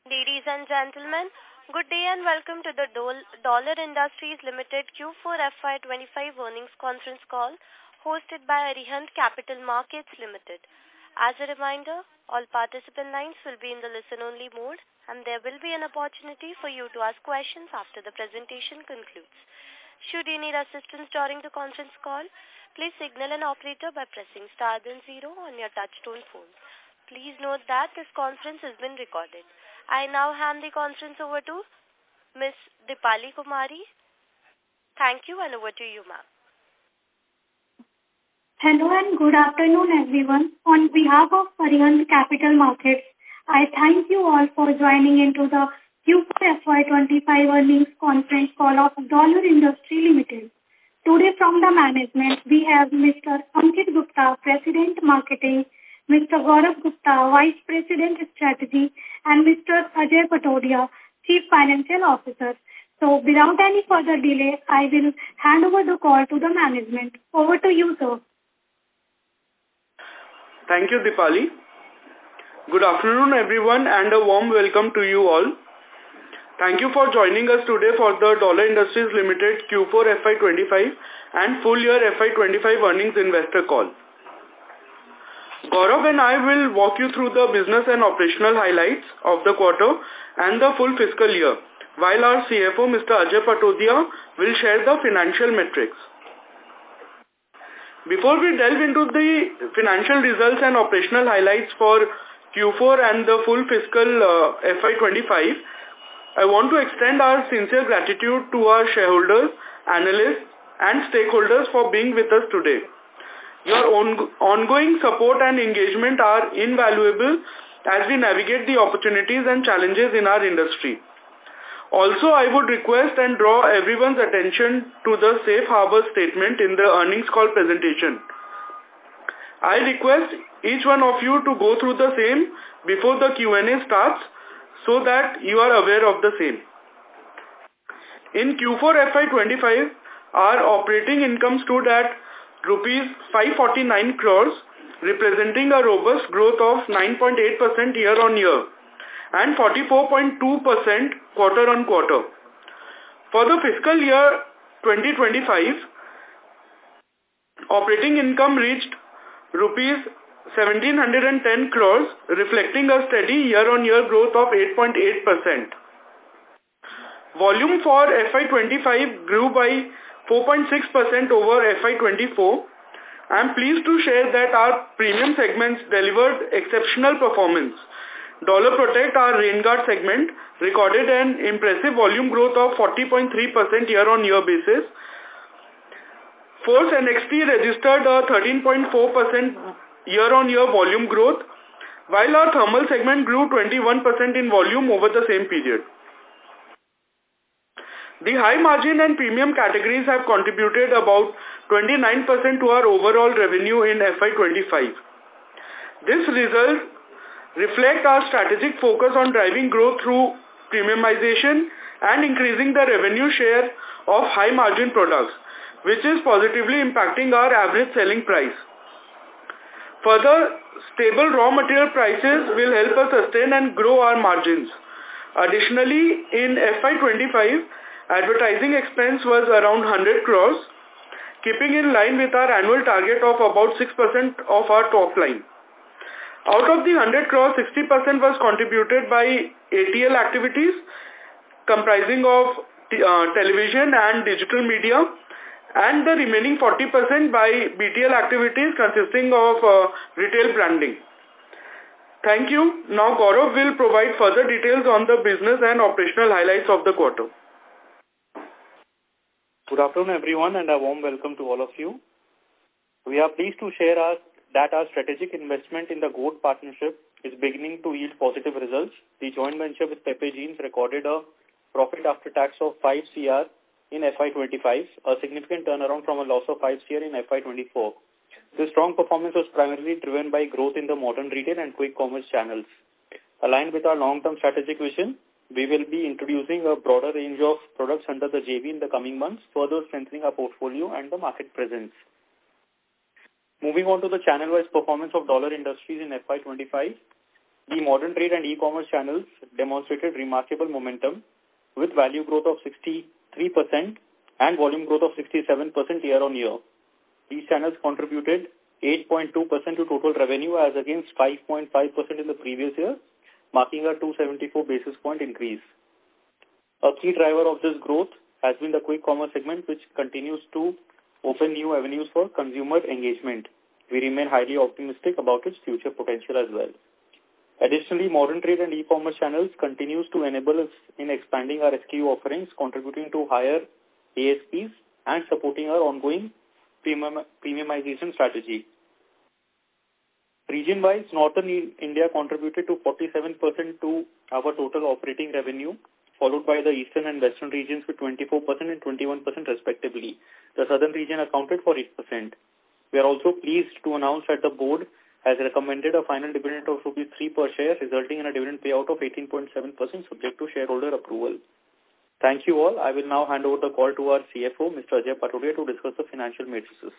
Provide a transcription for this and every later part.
Ladies and gentlemen, good day and welcome to the Dollar Industries Limited Q4 FY25 earnings conference call hosted by Arihant Capital Markets Limited. As a reminder, all participant lines will be in the listen-only mode and there will be an opportunity for you to ask questions after the presentation concludes. Should you need assistance during the conference call, please signal an operator by pressing star then 0 on your touchtone phone. Please note that this conference has been recorded. I now hand the conference over to Ms. Dipali Kumari. Thank you and over to you, ma'am. Hello and good afternoon, everyone. On behalf of Arihant Capital Markets, I thank you all for joining into the Q4 FY25 earnings conference call of Dollar Industries Limited. Today from the management, we have Mr. Ankit Gupta, President Marketing, Mr. Gaurav Gupta, Vice President Strategy, and Mr. Ajay Patodia, Chief Financial Officer. So, without any further delay, I will hand over the call to the management. Over to you, sir. Thank you, Dipali. Good afternoon, everyone, and a warm welcome to you all. Thank you for joining us today for the Dollar Industries Limited Q4 FY25 and full year FY25 earnings investor call. Gaurav and I will walk you through the business and operational highlights of the quarter and the full fiscal year, while our CFO, Mr. Ajay Patodia, will share the financial metrics. Before we delve into the financial results and operational highlights for Q4 and the full fiscal FY25, I want to extend our sincere gratitude to our shareholders, analysts, and stakeholders for being with us today. Your ongoing support and engagement are invaluable as we navigate the opportunities and challenges in our industry. Also, I would request and draw everyone's attention to the safe harbor statement in the earnings call presentation. I request each one of you to go through the same before the Q&A starts so that you are aware of the same. In Q4 FY25, our operating income stood at Rupees 549 crores, representing a robust growth of 9.8% year-on-year and 44.2% quarter-on-quarter. For the fiscal year 2025, operating income reached Rupees 1710 crores, reflecting a steady year-on-year growth of 8.8%. Volume for FY25 grew by 4.6% over FY24. I am pleased to share that our premium segments delivered exceptional performance. Dollar Protect, our Rain Guard segment, recorded an impressive volume growth of 40.3% year-on-year basis. Force NXT registered a 13.4% year-on-year volume growth, while our thermal segment grew 21% in volume over the same period. The high margin and premium categories have contributed about 29% to our overall revenue in FY25. This result reflects our strategic focus on driving growth through premiumization and increasing the revenue share of high margin products, which is positively impacting our average selling price. Further, stable raw material prices will help us sustain and grow our margins. Additionally, in FY25, advertising expense was around 100 crores, keeping in line with our annual target of about 6% of our top line. Out of the 100 crores, 60% was contributed by ATL activities, comprising of television and digital media, and the remaining 40% by BTL activities consisting of retail branding. Thank you. Now Gaurav will provide further details on the business and operational highlights of the quarter. Good afternoon, everyone, and a warm welcome to all of you. We are pleased to share that our strategic investment in the GOAT partnership is beginning to yield positive results. The joint venture with Pepe Jeans recorded a profit after tax of 5 CR in FY25, a significant turnaround from a loss of 5 CR in FY24. This strong performance was primarily driven by growth in the modern retail and quick commerce channels. Aligned with our long-term strategic vision, we will be introducing a broader range of products under the JV in the coming months, further strengthening our portfolio and the market presence. Moving on to the channel-wise performance of Dollar Industries in FY25, The modern trade and e-commerce channels demonstrated remarkable momentum with value growth of 63% and volume growth of 67% year-on-year. These channels contributed 8.2% to total revenue as against 5.5% in the previous year, marking a 274 basis point increase. A key driver of this growth has been the quick commerce segment, which continues to open new avenues for consumer engagement. We remain highly optimistic about its future potential as well. Additionally, modern trade and e-commerce channels continues to enable us in expanding our SKU offerings, contributing to higher ASPs and supporting our ongoing premiumization strategy. Region-wise, Northern India contributed to 47% to our total operating revenue, followed by the Eastern and Western regions with 24% and 21% respectively. The Southern region accounted for 8%. We are also pleased to announce that the board has recommended a final dividend of Rs 3 per share, resulting in a dividend payout of 18.7% subject to shareholder approval. Thank you all. I will now hand over the call to our CFO, Mr. Ajay Patodia, to discuss the financial matrices.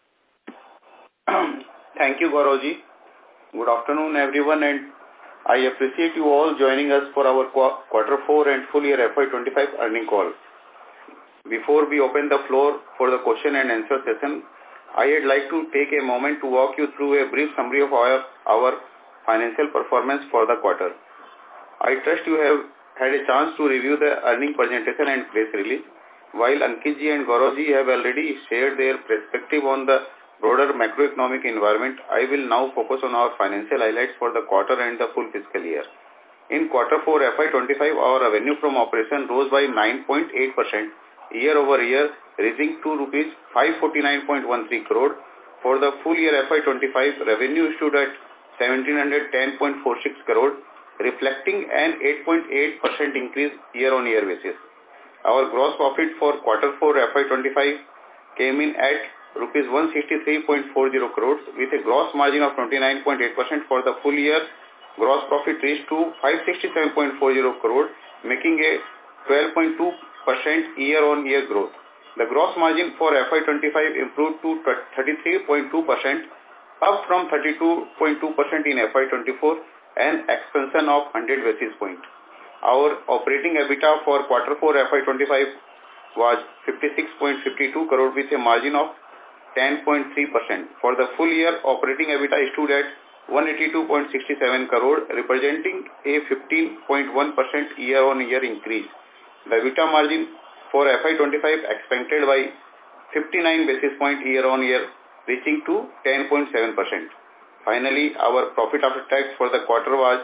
Thank you, Gauravji. Good afternoon, everyone, and I appreciate you all joining us for our Quarter 4 and full year FY25 earning call. Before we open the floor for the question and answer session, I would like to take a moment to walk you through a brief summary of our financial performance for the quarter. I trust you have had a chance to review the earning presentation and press release. While Ankitji and Gauravji have already shared their perspective on the broader macroeconomic environment, I will now focus on our financial highlights for the quarter and the full fiscal year. In Quarter 4 FY25, our revenue from operation rose by 9.8% year-over-year, reaching to Rs 549.13 crore. For the full year FY25, revenue stood at 1710.46 crore, reflecting an 8.8% increase year-on-year basis. Our gross profit for Quarter 4 FY25 came in at Rs 163.40 crores with a gross margin of 29.8%. For the full year, gross profit reached to 567.40 crore, making a 12.2% year-on-year growth. The gross margin for FY25 improved to 33.2%, up from 32.2% in FY24, an expansion of 100 basis points. Our operating EBITDA for Quarter 4 FY25 was 56.52 crore with a margin of 10.3%. For the full year, operating EBITDA stood at 182.67 crore, representing a 15.1% year-on-year increase. The EBITDA margin for FY25 expanded by 59 basis points year-on-year, reaching to 10.7%. Finally, our profit after tax for the quarter was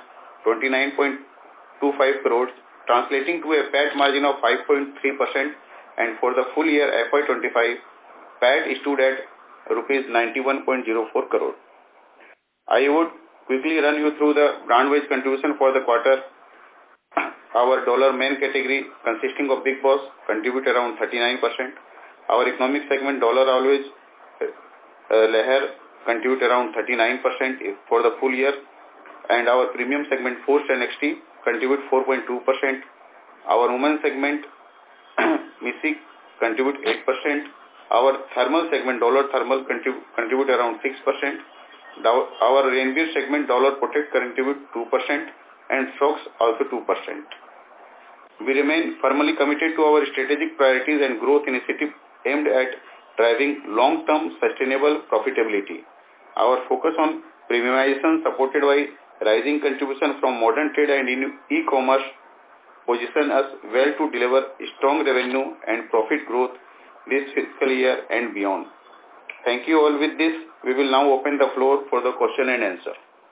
29.25 crores, translating to a PAT margin of 5.3%, and for the full year FY25, PAT stood at Rs 91.04 crore. I would quickly run you through the brand-wise contribution for the quarter. Our dollar main category, consisting of Bigg Boss, contribute around 39%. Our economic segment, Dollar Always, Leher, contribute around 39% for the full year. And our premium segment, Force and XT, contribute 4.2%. Our women segment, Missy, contribute 8%. Our thermal segment, Dollar Thermal, contribute around 6%. Our Rainwear segment, Dollar Protect, contribute 2%. And Socks also 2%. We remain firmly committed to our strategic priorities and growth initiatives aimed at driving long-term sustainable profitability. Our focus on premiumization, supported by rising contribution from modern trade and e-commerce, position us well to deliver strong revenue and profit growth this fiscal year and beyond. Thank you all. With this, we will now open the floor for the question and answer.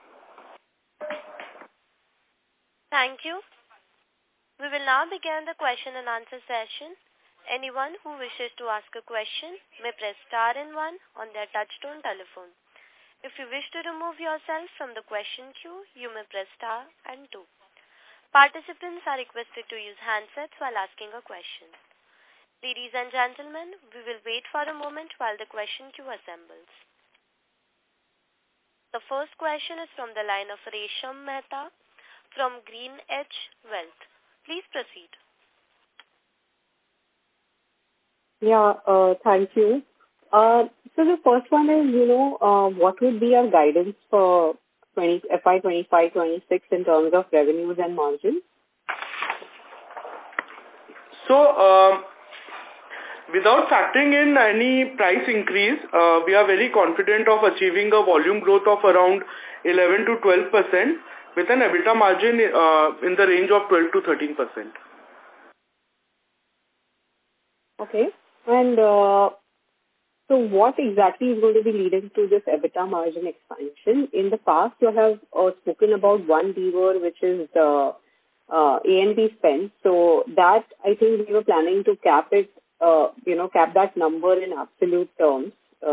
Thank you. We will now begin the question and answer session. Anyone who wishes to ask a question may press star and 1 on their touchtone telephone. If you wish to remove yourself from the question queue, you may press star and 2. Participants are requested to use handsets while asking a question. Ladies and gentlemen, we will wait for a moment while the question queue assembles. The first question is from the line of Resham Mehta from GreenEdge Wealth. Please proceed. Yeah, thank you. So the first one is, what would be our guidance for FY 25-26 in terms of revenues and margins? So, without factoring in any price increase, we are very confident of achieving a volume growth of around 11 to 12% with an EBITDA margin in the range of 12 to 13%. Okay. And so what exactly is going to be leading to this EBITDA margin expansion? In the past, you have spoken about one lever, which is the A&P spend. So that, I think we were planning to cap it, cap that number in absolute terms.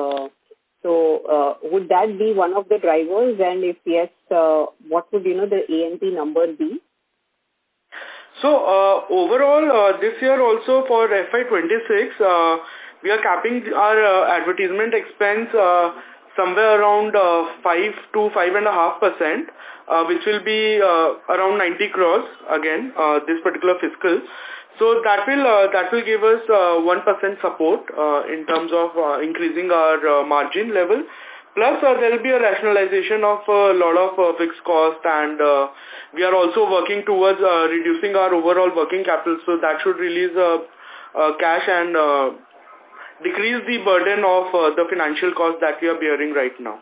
So would that be one of the drivers? And if yes, what would, the A&P number be? So overall, this year also for FY26, we are capping our advertisement expense somewhere around 5 to 5.5%, which will be around 90 crores again this particular fiscal. So that will give us 1% support in terms of increasing our margin level. Plus, there will be a rationalization of a lot of fixed cost, and we are also working towards reducing our overall working capital. So that should release cash and decrease the burden of the financial cost that we are bearing right now.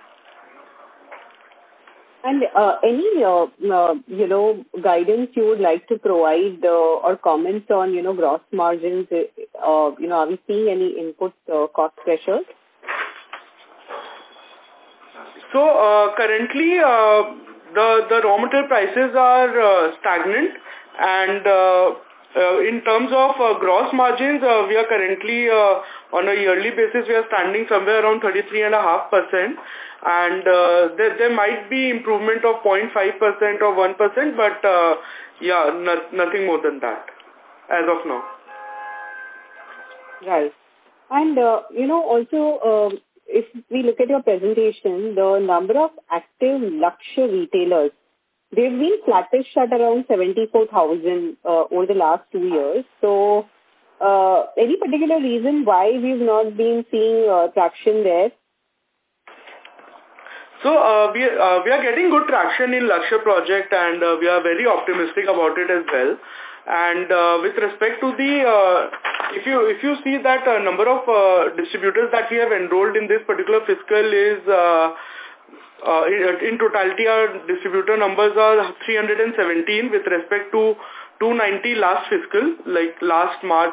And any, guidance you would like to provide or comments on, gross margins? Are we seeing any input cost pressures? So currently, the raw material prices are stagnant, and in terms of gross margins, we are currently on a yearly basis, we are standing somewhere around 33.5%, and there might be improvement of 0.5% or 1%, but nothing more than that as of now. Right. And, also, if we look at your presentation, the number of active Lakshya retailers, they've been flattish at around 74,000 over the last 2 years. So, any particular reason why we've not been seeing traction there? So, we are getting good traction in Lakshya project, and we are very optimistic about it as well. And with respect to the, if you see that number of distributors that we have enrolled in this particular fiscal is, in totality our distributor numbers are 317 with respect to 290 last fiscal, like last March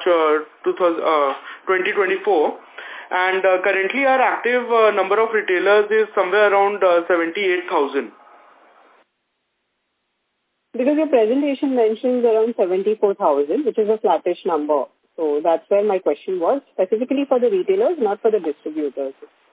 2024. And currently our active number of retailers is somewhere around 78,000. Because your presentation mentions around 74,000, which is a flattish number. So that's where my question was, specifically for the retailers, not for the distributors.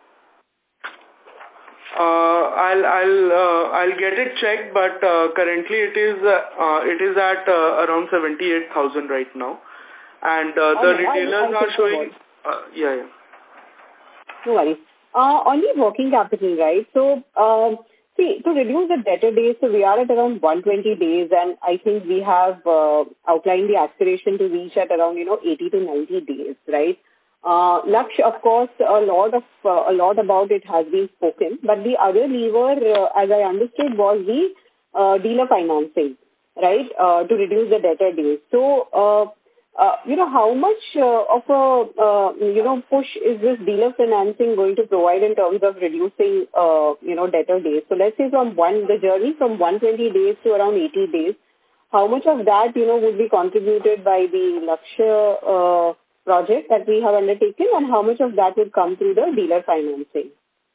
I'll get it checked, but currently it is at around 78,000 right now, and the retailers are showing. No worries. On the working capital, right? So, see, to reduce the debtor days, so we are at around 120 days, and I think we have outlined the aspiration to reach at around 80 to 90 days, right? Lakshya, of course, a lot about it has been spoken, but the other lever, as I understood, was the dealer financing, right? To reduce the debtor days. So, how much of a push is this dealer financing going to provide in terms of reducing debtor days? So let's say the journey from 120 days to around 80 days, how much of that would be contributed by the Lakshya project that we have undertaken, and how much of that would come through the dealer financing?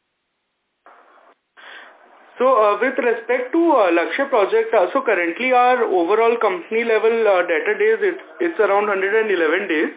So with respect to Lakshya project, so currently our overall company level debtor days, it's around 111 days.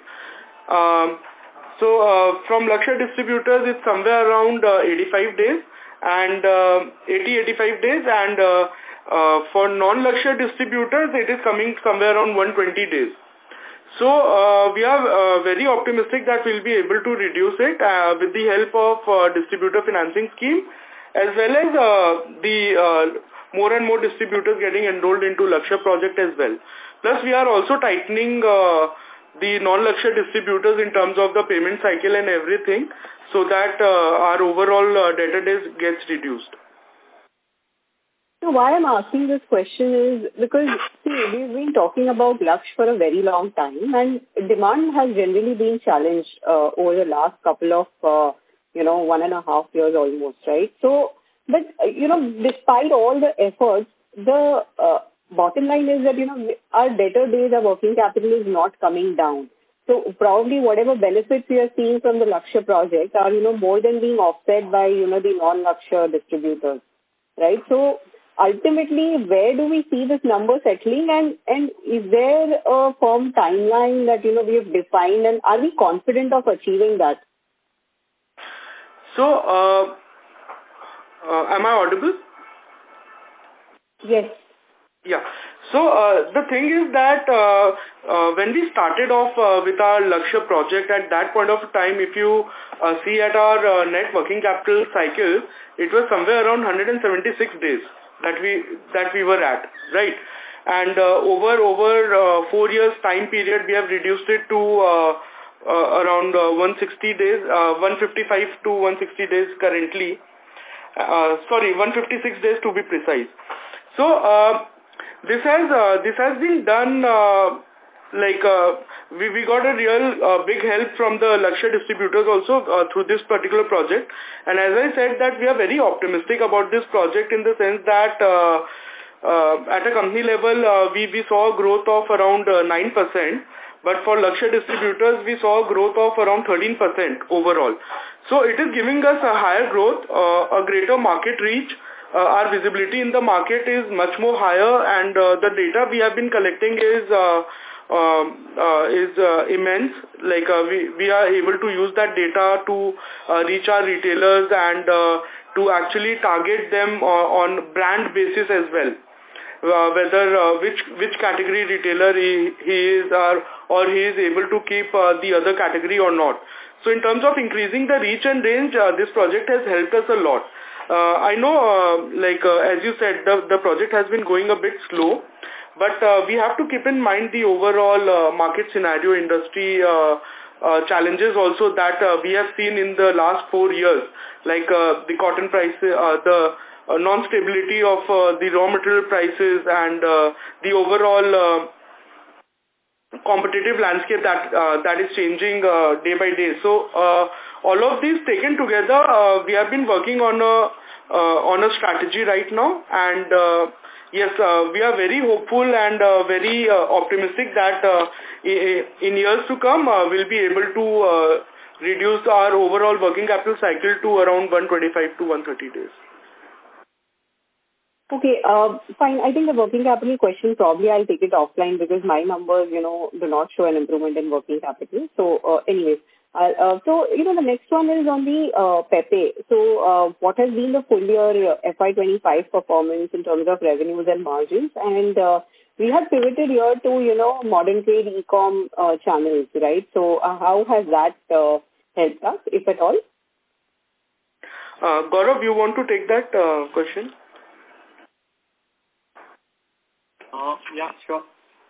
So from Lakshya distributors, it's somewhere around 85 days and 80-85 days, and for non-Lakshya distributors, it is coming somewhere around 120 days. So we are very optimistic that we'll be able to reduce it with the help of distributor financing scheme, as well as the more and more distributors getting enrolled into Lakshya project as well. Plus, we are also tightening the non-Lakshya distributors in terms of the payment cycle and everything, so that our overall debtor days gets reduced. So why I'm asking this question is because, see, we've been talking about Lakshya for a very long time, and demand has generally been challenged over the last couple of, 1.5 years almost, right? So, but, despite all the efforts, the bottom line is that, our debtor days, our working capital is not coming down. So probably whatever benefits we are seeing from the Lakshya project are, more than being offset by, the non-Lakshya distributors, right? So ultimately, where do we see this number settling, and is there a firm timeline that, we have defined, and are we confident of achieving that? So, am I audible? Yes. Yeah. So, the thing is that when we started off with our Lakshya project, at that point of time, if you see at our net working capital cycle, it was somewhere around 176 days that we were at, right? And over 4 years time period, we have reduced it to around 160 days, 155 to 160 days currently. 156 days to be precise. So this has been done we got a real big help from the Lakshya distributors also through this particular project. And as I said, that we are very optimistic about this project in the sense that at a company level we saw a growth of around 9%. But for Lakshya distributors, we saw a growth of around 13% overall. So it is giving us a higher growth, a greater market reach. Our visibility in the market is much more higher, and the data we have been collecting is immense. Like we are able to use that data to reach our retailers and to actually target them on brand basis as well. Whether which category retailer he is or he is able to keep the other category or not. So in terms of increasing the reach and range, this project has helped us a lot. I know, as you said, the project has been going a bit slow, but we have to keep in mind the overall market scenario, industry challenges also that we have seen in the last 4 years, like the cotton price, the non-stability of the raw material prices, and the overall competitive landscape that is changing day by day. So all of these taken together, we have been working on a strategy right now, and yes, we are very hopeful and very optimistic that in years to come we'll be able to reduce our overall working capital cycle to around 125 to 130 days. Okay, fine. I think the working capital question, probably I'll take it offline because my numbers, do not show an improvement in working capital. So, anyways, so, the next one is on the Pepe. So, what has been the full year FY25 performance in terms of revenues and margins? And we have pivoted here to, modern trade e-com channels, right? So, how has that helped us, if at all? Gaurav, you want to take that question? Yeah, sure.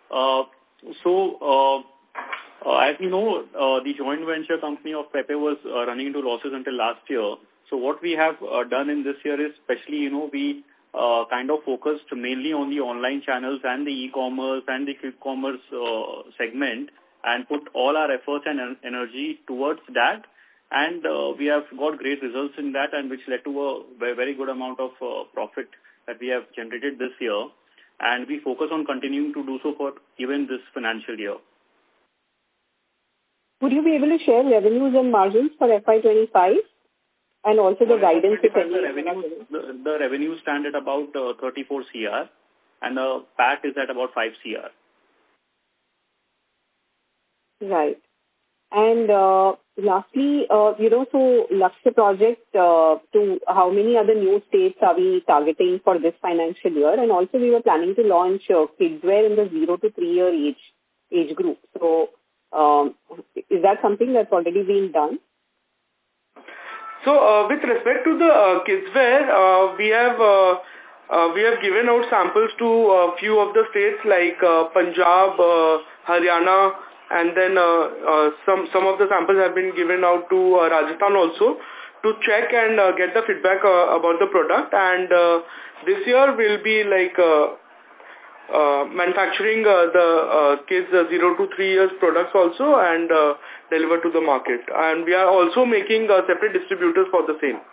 As you know, the joint venture company of Pepe was running into losses until last year. So what we have done in this year is, especially, we kind of focused mainly on the online channels and the e-commerce and the quick commerce segment, and put all our efforts and energy towards that. And we have got great results in that, and which led to a very good amount of profit that we have generated this year. And we focus on continuing to do so for even this financial year. Would you be able to share revenues and margins for FY25 and also the guidance? The revenues stand at about 34 CR and the PAT is at about 5 CR. Right. And lastly, so Lakshya project, to how many other new states are we targeting for this financial year? And also we were planning to launch kidswear in the 0 to 3 year age group. So is that something that's already been done? So with respect to the kidswear, we have given out samples to a few of the states like Punjab, Haryana, and then some of the samples have been given out to Rajasthan also, to check and get the feedback about the product. And this year we'll be like manufacturing the kids 0 to 3 years products also and deliver to the market. And we are also making separate distributors for the same.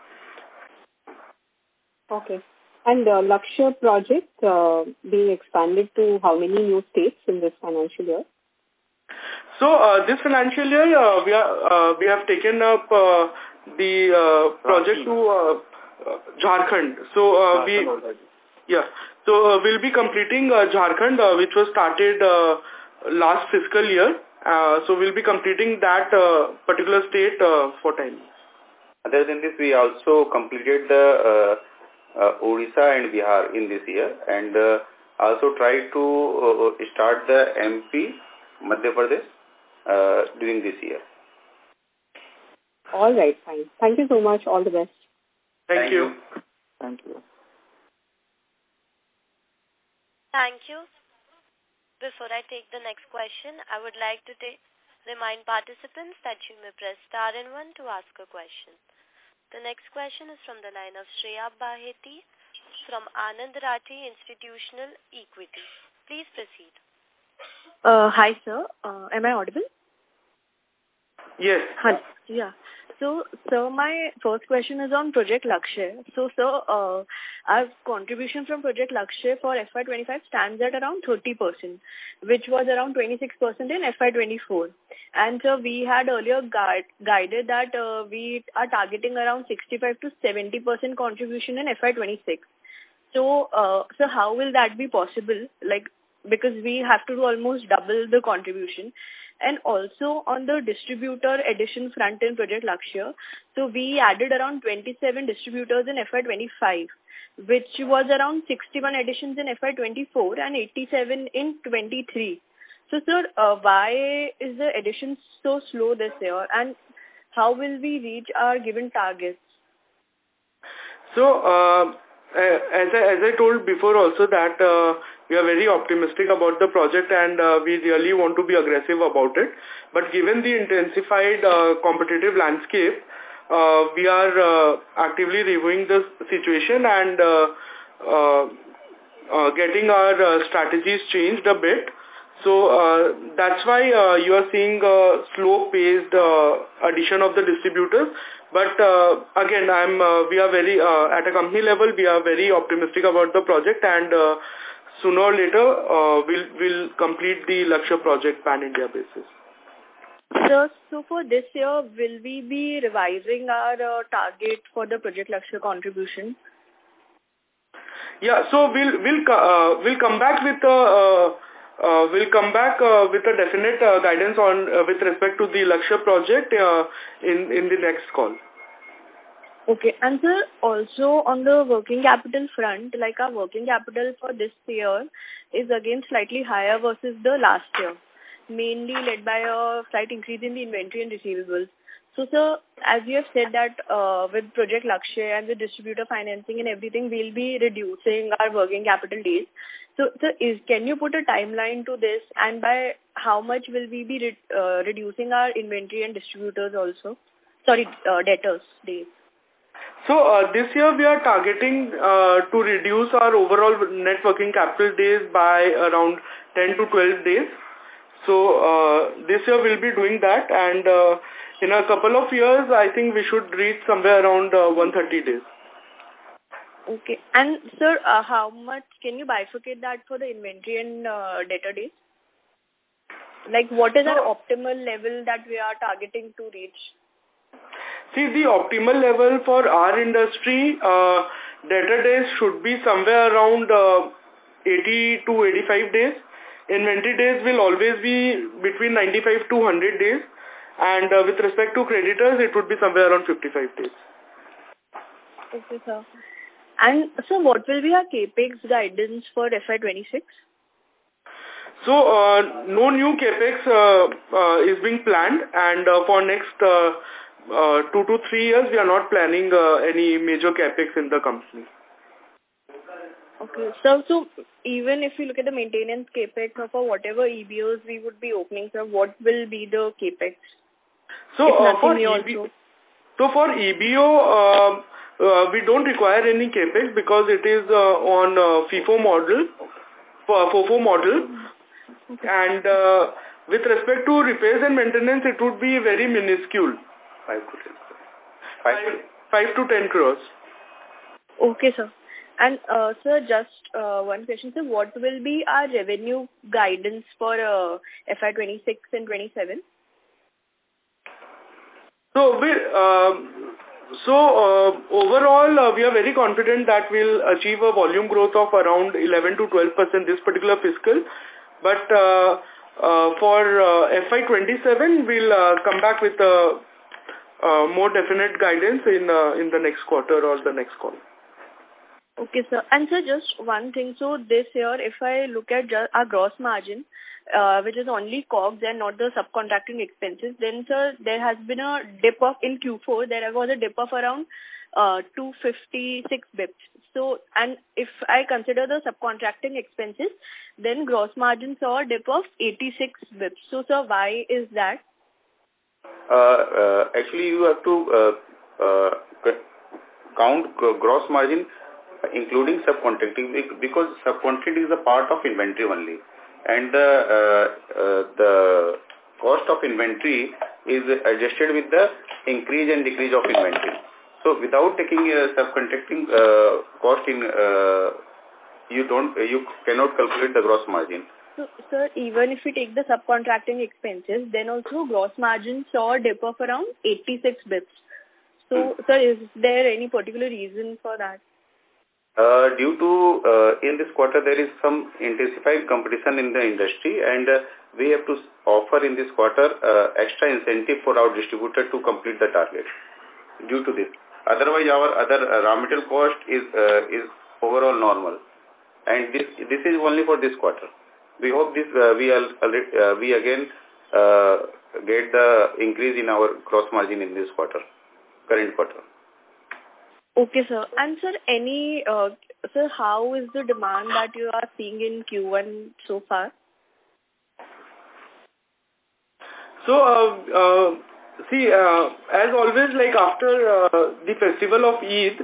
Okay. And Lakshya project being expanded to how many new states in this financial year? So this financial year we have taken up the project to Jharkhand. So we'll be completing Jharkhand, which was started last fiscal year. So we'll be completing that particular state for time. Other than this, we also completed the Odisha and Bihar in this year, and also tried to start the MP, Madhya Pradesh during this year. All right, fine. Thank you so much. All the best. Thank you. Thank you. Thank you. Before I take the next question, I would like to remind participants that you may press star and 1 to ask a question. The next question is from the line of Shreya Baheti from Anand Rathi Institutional Equity. Please proceed. Hi, sir. Am I audible? Yes. Yeah. So, sir, my first question is on Project Lakshya. So, sir, our contribution from Project Lakshya for FY25 stands at around 30%, which was around 26% in FY24. And, sir, we had earlier guided that we are targeting around 65 to 70% contribution in FY26. So, sir, how will that be possible? Like, because we have to do almost double the contribution. And also on the distributor addition front in Project Lakshya, so we added around 27 distributors in FY25, which was around 61 additions in FY24 and 87 in 23. So, sir, why is the addition so slow this year, and how will we reach our given targets? So, as I told before also that we are very optimistic about the project and we really want to be aggressive about it. But given the intensified competitive landscape, we are actively reviewing the situation and getting our strategies changed a bit. So that's why you are seeing a slow-paced addition of the distributors. But again, we are very at a company level, we are very optimistic about the project, and sooner or later we'll complete the Lakshya project pan-India basis. Sir, so for this year, will we be revising our target for the Project Lakshya contribution? Yeah, so we'll come back with a definite guidance on with respect to the Lakshya project in the next call. Okay, and sir, also on the working capital front, like our working capital for this year is again slightly higher versus the last year, mainly led by a slight increase in the inventory and receivables. So, sir, as you have said that with Project Lakshya and the distributor financing and everything, we'll be reducing our working capital days. So, sir, can you put a timeline to this, and by how much will we be reducing our inventory and distributors also? Sorry, debtors days. So, this year we are targeting to reduce our overall net working capital days by around 10 to 12 days. So, this year we'll be doing that, and in a couple of years, I think we should reach somewhere around 130 days. Okay. And, sir, how much, can you bifurcate that for the inventory and debtor days? Like, what is our optimal level that we are targeting to reach? See, the optimal level for our industry, debtor days should be somewhere around 80 to 85 days. Inventory days will always be between 95 to 100 days. And with respect to creditors, it would be somewhere around 55 days. Okay, sir. And so what will be our CAPEX guidance for FY26? So no new CAPEX is being planned, and for next 2 to 3 years, we are not planning any major CAPEX in the company. Okay, so even if you look at the maintenance CAPEX or for whatever EBOs we would be opening, sir, what will be the CAPEX? So for EBO, we don't require any capex because it is on FIFO model, FOFO model, and with respect to repairs and maintenance, it would be very minuscule. 5 to 10 crores. Okay, sir. And sir, just one question, sir. What will be our revenue guidance for FY26 and 27? So overall, we are very confident that we'll achieve a volume growth of around 11 to 12% this particular fiscal. But for FY27, we'll come back with more definite guidance in the next quarter or the next call. Okay, sir. And sir, just one thing. So this year, if I look at our gross margin, which is only COGS and not the subcontracting expenses, then sir, there has been a dip in Q4. There was a dip of around 256 bips. So, and if I consider the subcontracting expenses, then gross margin saw a dip of 86 bips. So sir, why is that? Actually, you have to count gross margin including subcontracting, because subcontracting is a part of inventory only, and the cost of inventory is adjusted with the increase and decrease of inventory. So without taking subcontracting cost in, you cannot calculate the gross margin. So, sir, even if we take the subcontracting expenses, then also gross margin saw a dip of around 86 bips. So, sir, is there any particular reason for that? Due to in this quarter there is some intensified competition in the industry, and we have to offer in this quarter extra incentive for our distributor to complete the target. Due to this, otherwise our other raw material cost is overall normal, and this is only for this quarter. We hope this we again get the increase in our gross margin in this quarter, current quarter. Okay, sir. And sir, sir, how is the demand that you are seeing in Q1 so far? So, see, as always, like after the festival of Eid,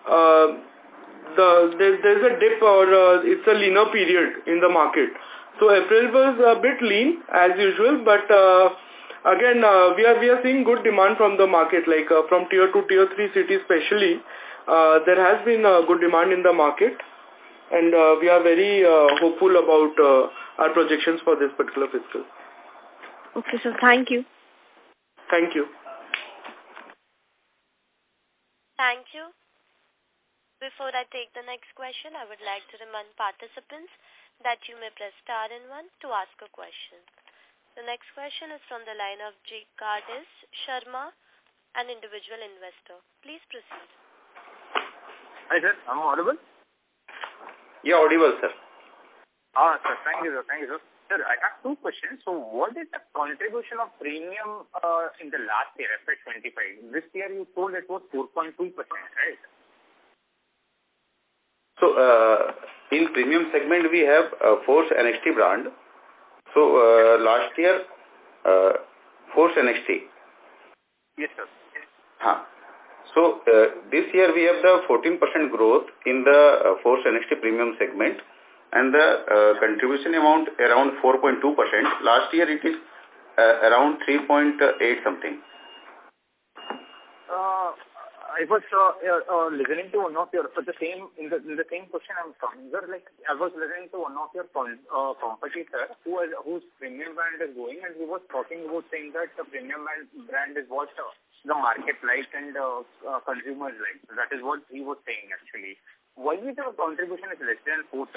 there's a dip, or it's a leaner period in the market. So April was a bit lean as usual, but again, we are seeing good demand from the market, like from tier 2, tier 3 cities especially. There has been good demand in the market, and we are very hopeful about our projections for this particular fiscal. Okay, sir. Thank you. Thank you. Thank you. Before I take the next question, I would like to remind participants that you may press star and 1 to ask a question. The next question is from the line of Jigardis Sharma, an individual investor. Please proceed. Hi, sir. Am I audible? Yeah, audible, sir. Sir. Thank you, sir. Sir, I have two questions. So, what is the contribution of premium in the last year, FY25? This year you told it was 4.2%, right? So, in premium segment, we have Force NXT brand. So, last year, Force NXT. Yes, sir. So, this year we have the 14% growth in the Force NXT premium segment, and the contribution amount around 4.2%. Last year it is around 3.8 something. I was listening to one of your in the same question I'm coming. Like I was listening to one of your competitor whose premium brand is going, and he was talking about saying that the premium brand is what the market likes and consumers like. So that is what he was saying actually. Why is the contribution is less than 4% or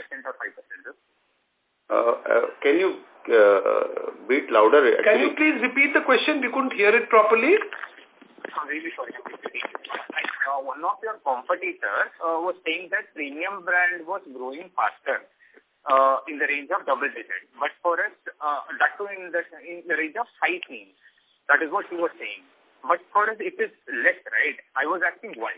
5%? Can you bit louder? Actually? Can you please repeat the question? We couldn't hear it properly. I'm really sorry. One of your competitors was saying that premium brand was growing faster in the range of double digit. But for us, that too in the range of high teens. That is what he was saying. But for us, it is less, right? I was asking why.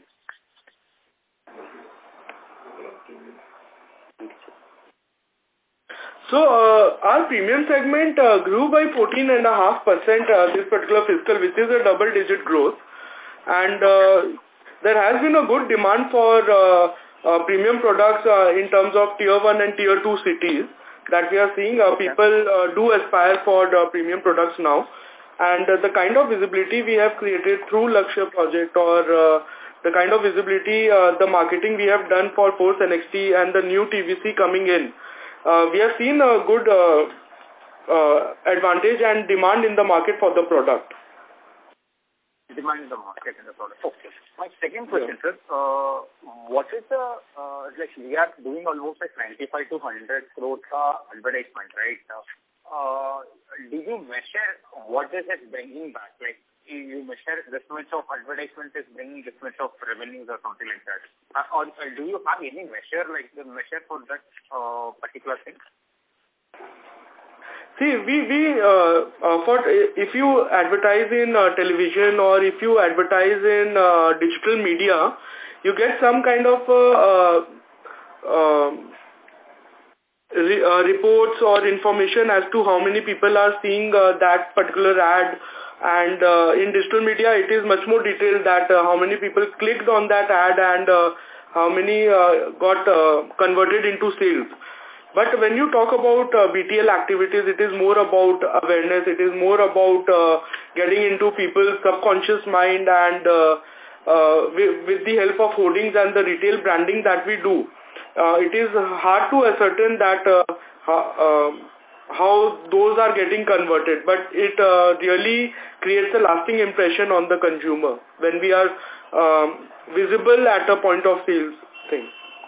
So, our premium segment grew by 14.5% this particular fiscal, which is a double-digit growth. And there has been a good demand for premium products in terms of tier 1 and tier 2 cities that we are seeing. People do aspire for premium products now. And the kind of visibility we have created through Lakshya project, or the kind of visibility, the marketing we have done for Force NXT and the new TVC coming in, we have seen a good advantage and demand in the market for the product. Demand in the market in the product. Okay. My second question, sir, what is the, like we are doing almost like 95 to 100 crore advertisement, right? Do you measure what is it bringing back? Like you measure this much of advertisement is bringing this much of revenues or something like that? Or do you have any measure, like the measure for that particular thing? See, if you advertise in television or if you advertise in digital media, you get some kind of reports or information as to how many people are seeing that particular ad. And in digital media, it is much more detailed that how many people clicked on that ad and how many got converted into sales. But when you talk about BTL activities, it is more about awareness. It is more about getting into people's subconscious mind, and with the help of hoardings and the retail branding that we do, it is hard to ascertain that how those are getting converted. But it really creates a lasting impression on the consumer when we are visible at a point of sales thing.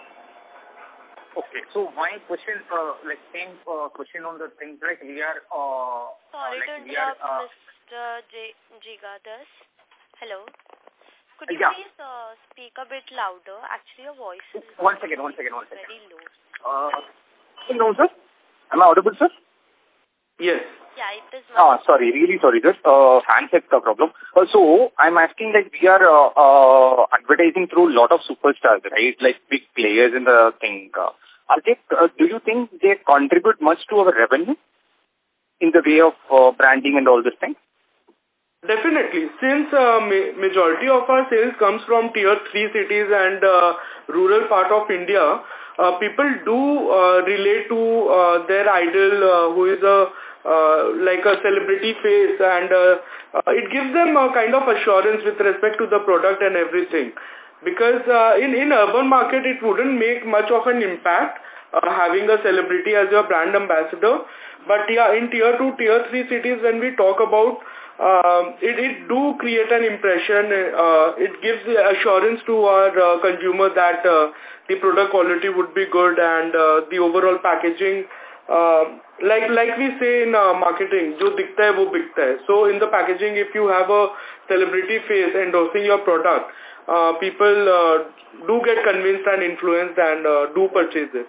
Okay, so my question, like same question on the things like we are. Sorry to interrupt, Mr. Jigadas. Hello. Could you please speak a bit louder? Actually, your voice is one second. very low. No, sir. Am I audible, sir? Yes. Yeah, it is. Sorry, really sorry, sir. Handset problem. So I'm asking, like we are advertising through a lot of superstars, right? Like big players in the thing. Are they? Do you think they contribute much to our revenue in the way of branding and all this thing? Definitely. Since majority of our sales comes from tier 3 cities and rural part of India, people do relate to their idol who is like a celebrity face, and it gives them a kind of assurance with respect to the product and everything. Because in urban market, it wouldn't make much of an impact having a celebrity as your brand ambassador. But yeah, in tier 2, tier 3 cities, when we talk about it do create an impression. It gives assurance to our consumer that the product quality would be good, and the overall packaging, like we say in marketing, jo dikhta hai wo bikta hai. So in the packaging, if you have a celebrity face endorsing your product, people do get convinced and influenced and do purchase it.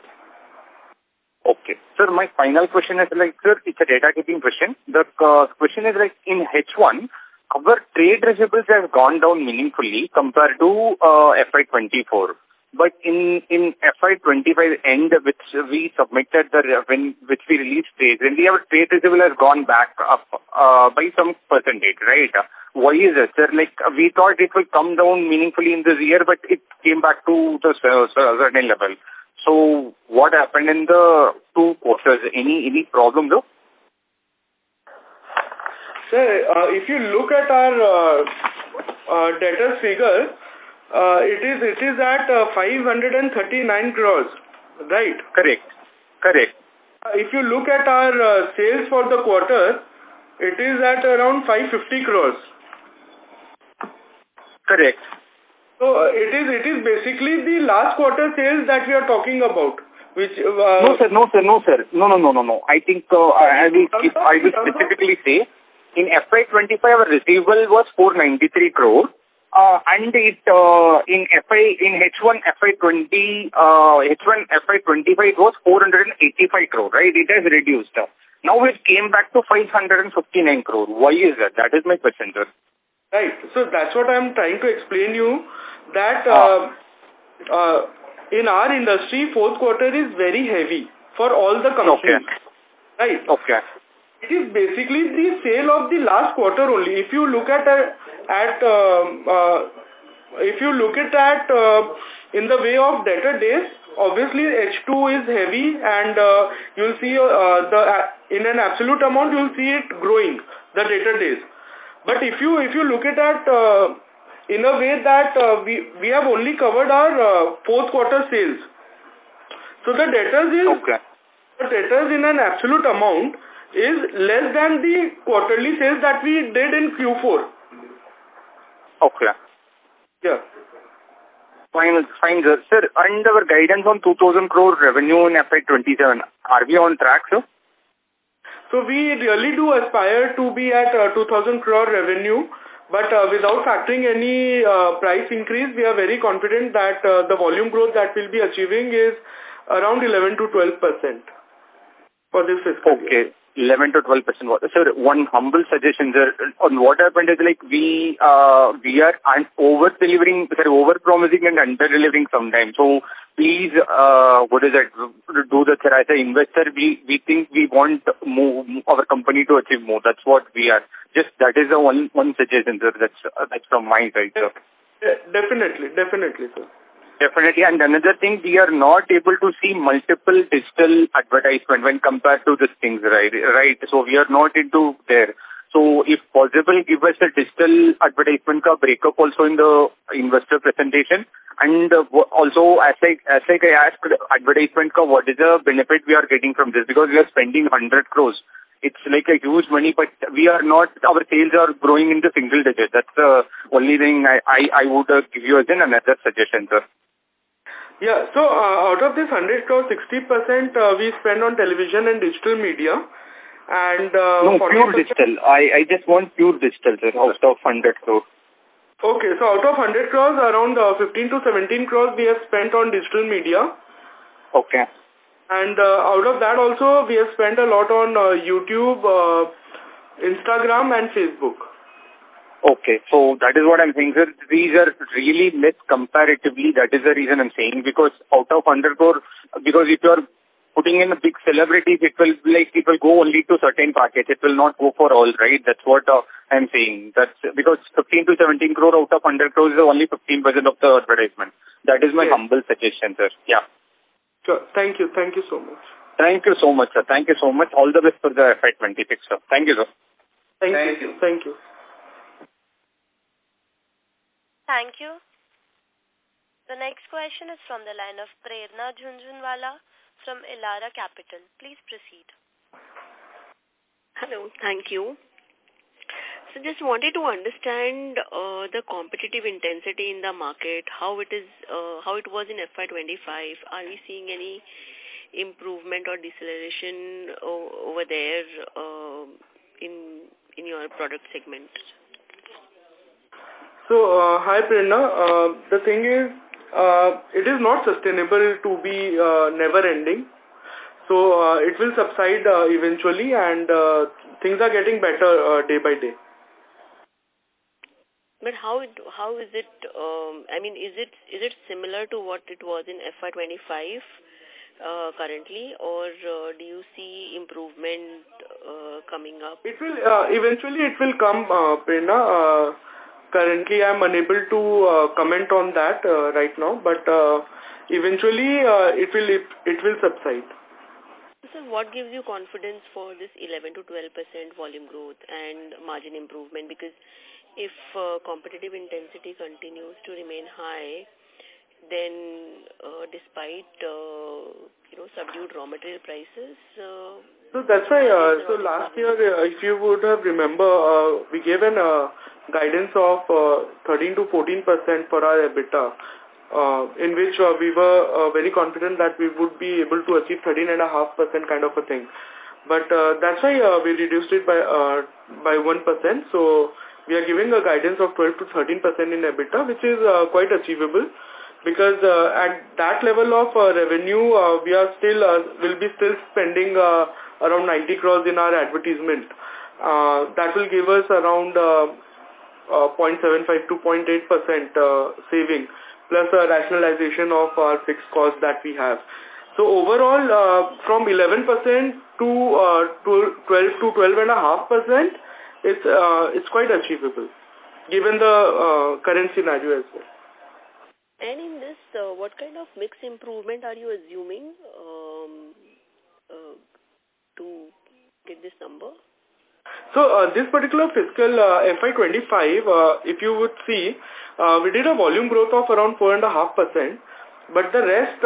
Okay. Sir, my final question is like, sir, it's a data keeping question. The question is like, in H1, our trade receivables have gone down meaningfully compared to FY24. But in FY25 end, which we submitted which we released trade, then our trade receivable has gone back up by some percentage, right? Why is it, sir? Like, we thought it will come down meaningfully in this year, but it came back to the certain level. So what happened in the 2 quarters? Any problem though? Sir, if you look at our debtors figure, it is at 539 crores, right? Correct. If you look at our sales for the quarter, it is at around 550 crores. Correct. So it is basically the last quarter sales that we are talking about. Which No, sir. No. I think I will specifically say in FY25 our receivable was 493 crore, and it in H1 FY25 it was 485 crore, right? It has reduced. Now it came back to 559 crore. Why is that? That is my question, sir. Right. So that's what I'm trying to explain you, that in our industry, fourth quarter is very heavy for all the companies. Okay. Right. Okay. It is basically the sale of the last quarter only. If you look at in the way of debtor days, obviously H2 is heavy, and you'll see in an absolute amount you'll see it growing, the debtor days. But if you look at that in a way that we have only covered our fourth quarter sales, so the debtors in an absolute amount is less than the quarterly sales that we did in Q4. Okay. Yeah. Fine, sir. Sir, and our guidance on 2,000 crore revenue in FY27, are we on track, sir? So we really do aspire to be at 2,000 crore revenue, but without factoring any price increase, we are very confident that the volume growth that we'll be achieving is around 11 to 12% for this fiscal year. 11 to 12%. Sir, one humble suggestion, sir. On what happened is like we are over-delivering, over-promising and under-delivering sometimes. So please, do that, sir. As an investor, we think we want our company to achieve more. That's what we are. Just that is the one suggestion, sir. That's from my side, sir. Definitely, sir. Definitely. And another thing, we are not able to see multiple digital advertisement when compared to these things, right? So we are not into there. So if possible, give us a digital advertisement breakup also in the investor presentation. And also, as I asked, advertisement what is the benefit we are getting from this? Because we are spending 100 crores. It's like a huge money, but we are not, our sales are growing in the single digit. That's the only thing I would give you as another suggestion, sir. Yeah, so out of this 100 crores, 60% we spend on television and digital media. And no, pure digital. I just want pure digital, sir, out of 100 crores. Okay, so out of 100 crores, around 15 to 17 crores we have spent on digital media. Okay. And out of that also, we have spent a lot on YouTube, Instagram and Facebook. Okay, so that is what I'm saying, sir. These are really less comparatively. That is the reason I'm saying, because out of 100 crore, because if you're putting in a big celebrities, it will go only to certain packets. It will not go for all, right? That's what I'm saying. That's because 15 to 17 crore out of 100 crores is only 15% of the advertisement. That is my humble suggestion, sir. Yeah. Sure. Thank you. Thank you so much. Thank you so much, sir. Thank you so much. All the best for the FY26, sir. Thank you, sir. Thank you. Thank you. Thank you. The next question is from the line of Prerna Jhunjhunwala from Elara Capital. Please proceed. Hello, thank you. So just wanted to understand the competitive intensity in the market, how it was in FY25. Are we seeing any improvement or deceleration over there in your product segment? So, hi Prerna. The thing is, it is not sustainable to be never ending. So, it will subside eventually, and things are getting better day by day. But how is it, is it similar to what it was in FY25 currently, or do you see improvement coming up? It will, eventually it will come, Prerna. Currently, I am unable to comment on that right now, but eventually it will subside. So, what gives you confidence for this 11 to 12% volume growth and margin improvement? Because if competitive intensity continues to remain high, then despite subdued raw material prices. So that's why. So last year, if you would have remember, we gave an guidance of 13 to 14% for our EBITDA, in which we were very confident that we would be able to achieve 13.5% kind of a thing. But that's why we reduced it by 1%. So we are giving a guidance of 12 to 13% in EBITDA, which is quite achievable. Because at that level of revenue, we are will be still spending around 90 crores in our advertisement. That will give us around 0.75 to 0.8% saving, plus a rationalization of our fixed costs that we have. So overall, from 11% to 12 to 12.5%, it's quite achievable, given the current scenario as well. And in this, what kind of mix improvement are you assuming to get this number? So this particular fiscal FY25, if you would see, we did a volume growth of around 4.5%, but the rest,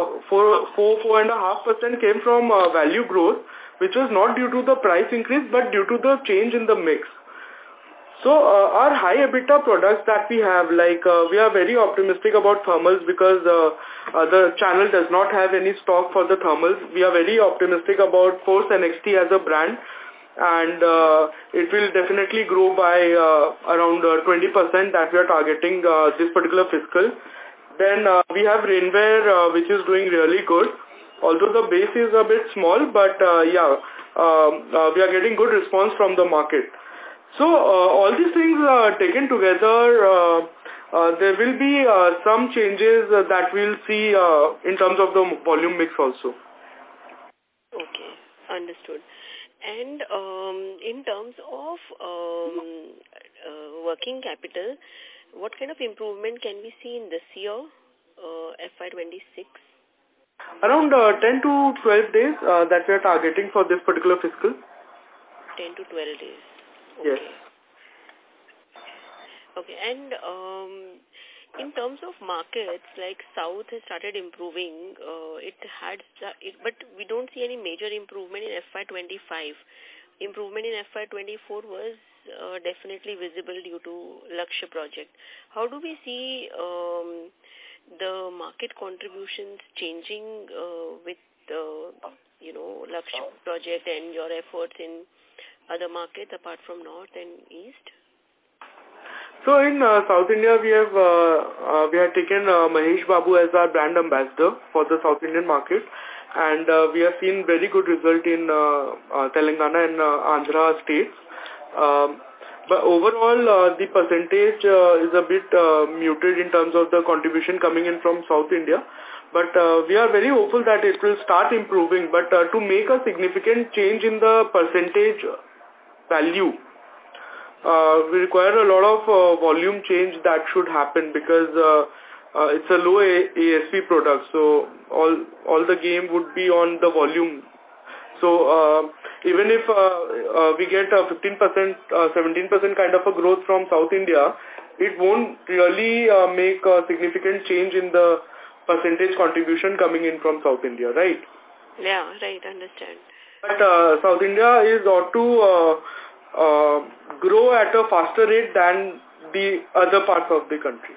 4.5% came from value growth, which was not due to the price increase, but due to the change in the mix. So our high EBITDA products that we have, like we are very optimistic about thermals because the channel does not have any stock for the thermals. We are very optimistic about Force NXT as a brand, and it will definitely grow by around 20% that we are targeting this particular fiscal. Then we have rainwear, which is doing really good. Although the base is a bit small, but we are getting good response from the market. So all these things taken together, there will be some changes that we'll see in terms of the volume mix also. Okay, understood. And in terms of working capital, what kind of improvement can we see in this year, FY26? Around 10 to 12 days that we are targeting for this particular fiscal. 10 to 12 days. Okay. Yes. Okay, and in terms of markets, like South has started improving, but we don't see any major improvement in FY25. Improvement in FY24 was definitely visible due to Lakshya project. How do we see the market contributions changing with Lakshya project and your efforts in other markets apart from North and East? So in South India, we have taken Mahesh Babu as our brand ambassador for the South Indian market, and we have seen very good result in Telangana and Andhra states. But overall, the percentage is a bit muted in terms of the contribution coming in from South India. But we are very hopeful that it will start improving. But to make a significant change in the percentage value, we require a lot of volume change that should happen because it's a low ASP product. So all the game would be on the volume. So even if we get a 15%, 17% kind of a growth from South India, it won't really make a significant change in the percentage contribution coming in from South India, right? Yeah, right, understand. But South India is ought to grow at a faster rate than the other parts of the country.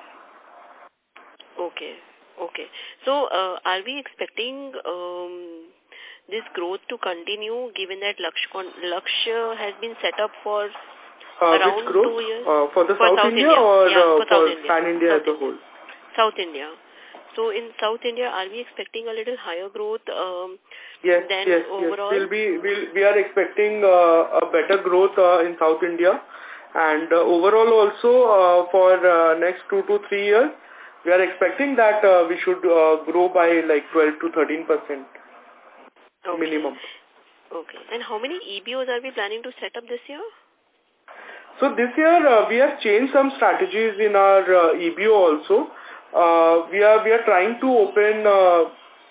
Okay, okay. So are we expecting this growth to continue given that Lakshya has been set up for around 2 years? For the South India or for Pan India as a whole? South India. So in South India, are we expecting a little higher growth yes, than yes, overall? Yes. We are expecting a better growth in South India, and overall also for next 2 to 3 years, we are expecting that we should grow by like 12 to 13% minimum. Okay. And how many EBOs are we planning to set up this year? So this year we have changed some strategies in our EBO also. We are trying to open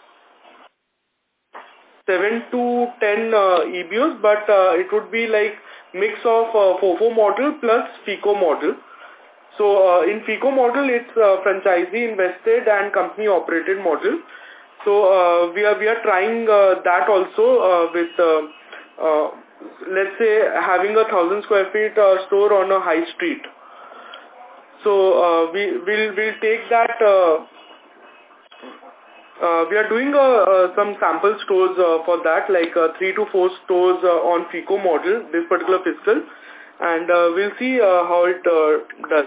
7 to 10 EBOs, but it would be like mix of FOFO model plus FICO model. So in FICO model, it's franchisee invested and company operated model. So we are trying that also with let's say having a 1,000 square feet store on a high street. So we'll take that. We are doing some sample stores for that, like 3 to 4 stores on FICO model this particular fiscal, and we'll see how it does.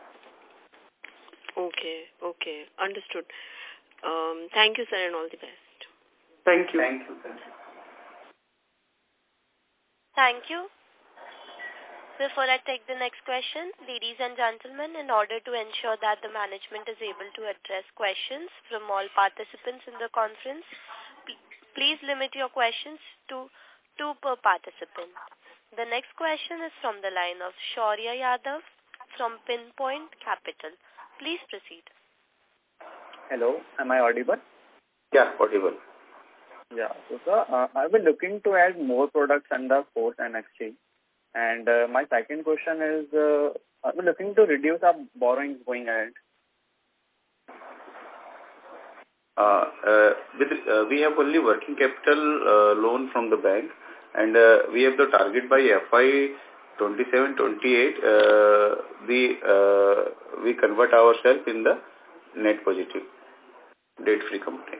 Okay, okay, understood. Thank you, sir, and all the best. Thank you. Thank you. Before I take the next question, ladies and gentlemen, in order to ensure that the management is able to address questions from all participants in the conference, please limit your questions to 2 per participant. The next question is from the line of Shaurya Yadav from Pinpoint Capital. Please proceed. Hello, am I audible? Yeah, audible. Yeah, so sir, I've been looking to add more products under Force and Exchange. And my second question is, I've been looking to reduce our borrowings going ahead. We have only working capital loan from the bank, and we have the target by FY 27-28. We convert ourselves in the net positive, debt-free company.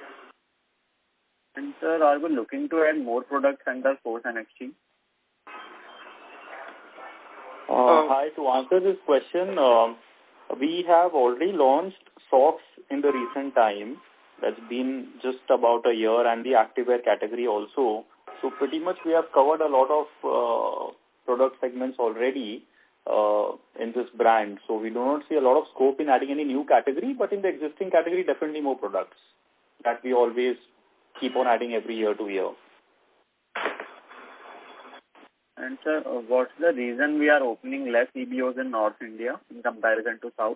And sir, are we looking to add more products under Force and Exchange? Hi, to answer this question, we have already launched socks in the recent time. That's been just about a year, and the activewear category also. So pretty much we have covered a lot of product segments already in this brand. So we do not see a lot of scope in adding any new category, but in the existing category, definitely more products that we always keep on adding every year to year. And sir, what's the reason we are opening less EBOs in North India in comparison to South?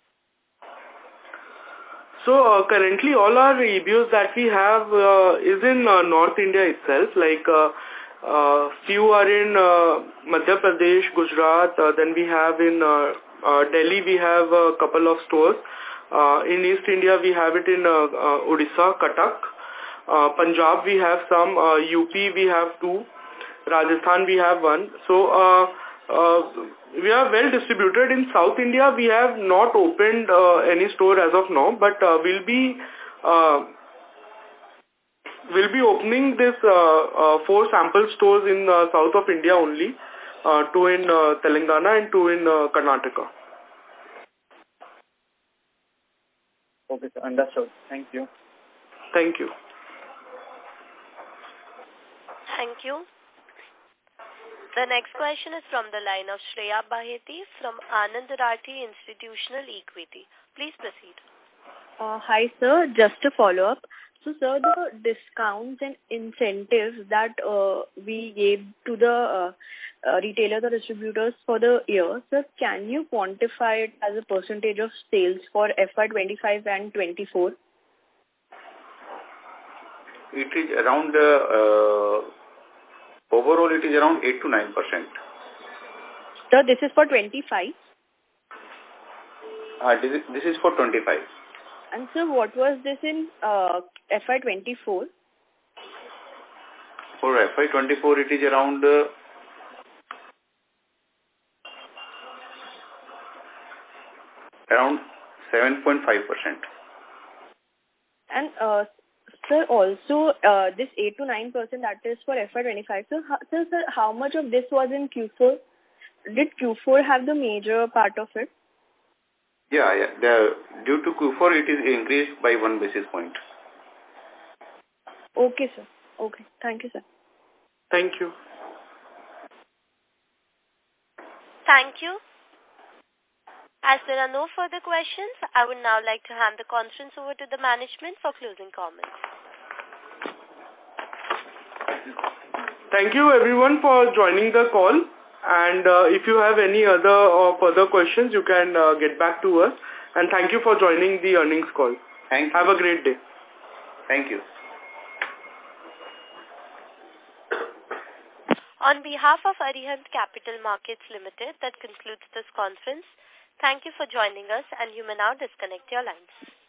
So currently all our EBOs that we have is in North India itself. Like few are in Madhya Pradesh, Gujarat. Then we have in Delhi we have a couple of stores. In East India we have it in Odisha, Cuttack. Punjab we have some. UP we have 2. Rajasthan we have 1. So we are well distributed in South India. We have not opened any store as of now, but we'll be opening this 4 sample stores in south of India only, 2 in Telangana and 2 in Karnataka. Okay, sir. Understood. Thank you. Thank you. Thank you. The next question is from the line of Shreya Baheti from Anand Rathi Institutional Equity. Please proceed. Hi, sir. Just a follow-up. So, sir, the discounts and incentives that we gave to the retailers or distributors for the year, sir, can you quantify it as a percentage of sales for FY25 and 24? It is around, overall it is around 8 to 9%. Sir, this is for 25? This is for 25. And sir, what was this in FY24? For FY24 it is around around 7.5%. And sir, also this 8 to 9% that is for FY25. So, sir, how much of this was in Q4? Did Q4 have the major part of it? Yeah. Due to Q4, it is increased by 1 basis point. Okay, sir. Okay. Thank you, sir. Thank you. Thank you. As there are no further questions, I would now like to hand the conference over to the management for closing comments. Thank you everyone for joining the call. And if you have any other or further questions, you can get back to us. And thank you for joining the earnings call. Thank you. Have a great day. Thank you. On behalf of Arihant Capital Markets Limited, that concludes this conference. Thank you for joining us, and you may now disconnect your lines.